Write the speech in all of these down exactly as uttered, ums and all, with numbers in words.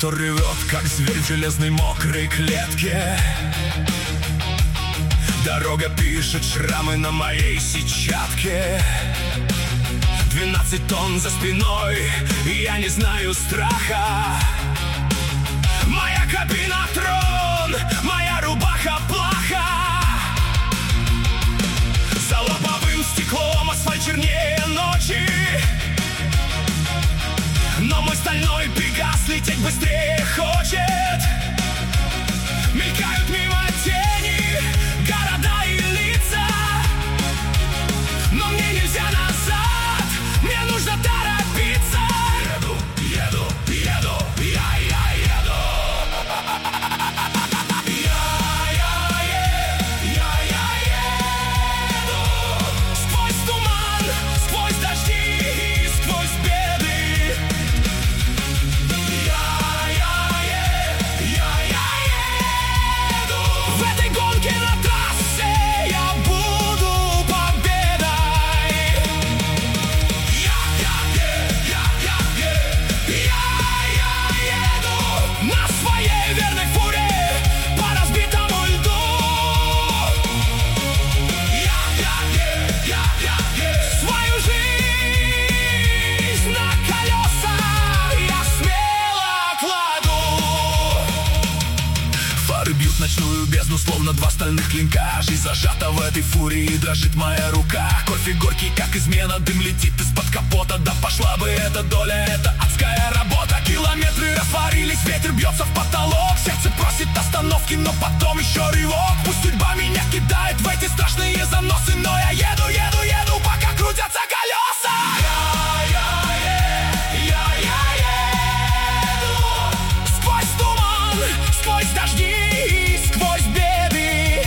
Мотор ревет, как зверь в железной мокрой клетке. Дорога пишет шрамы на моей сетчатке. Двенадцать тонн за спиной, и я не знаю страха. Моя кабина трон, моя рубаха плаха. За лобовым стеклом асфальт чернее ночи. Но мой стальной Пегас лететь быстрее хочет. Мелькают мимо тени города и лица, но мне нельзя назад, мне нужно торопиться. Еду, еду, еду, я, я еду. Я, я, е, я, я еду. Сквозь туман, сквозь дожди и сквозь беды. Я, я, е, я, я еду. В этой гонке на трассе я буду победой. Я, я, е, я, я, е, я, я еду на своей верной фуре по разбитому льду. Я, я, е, я, я, е, свою жизнь на колеса я смело кладу. Фары бьют ночную бездну, словно два стальных клинка. Жизнь зажата в этой фурии, дрожит моя рука. Кофе горький, как измена, дым летит из-под капота. Да пошла бы эта доля, это адская работа. Километры растворились, ветер бьется в потолок. Сердце просит остановки, но потом еще рывок. Пусть судьба меня кидает в эти страшные заносы, но я еду, еду, еду, пока крутятся колеса. Я, я, е, я, я еду. Сквозь туман, сквозь дожди и сквозь беды.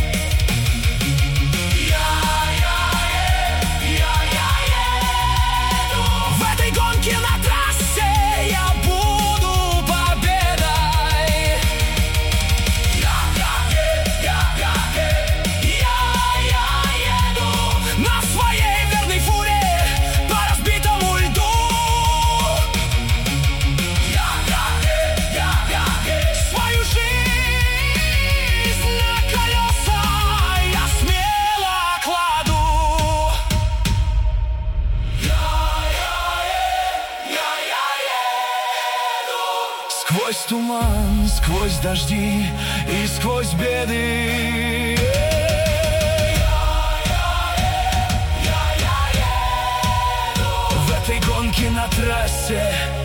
Я, я, е, я, я еду. В этой гонке на трассе я буду победой. Я, я, е, я, я, е, я, я еду на своей верной фуре по разбитому льду. Я, я, е, я, я, е, свою жизнь на колеса я смело кладу. Я, я, е, я, я еду. Сквозь туман, сквозь дожди и сквозь беды. В этой гонке на трассе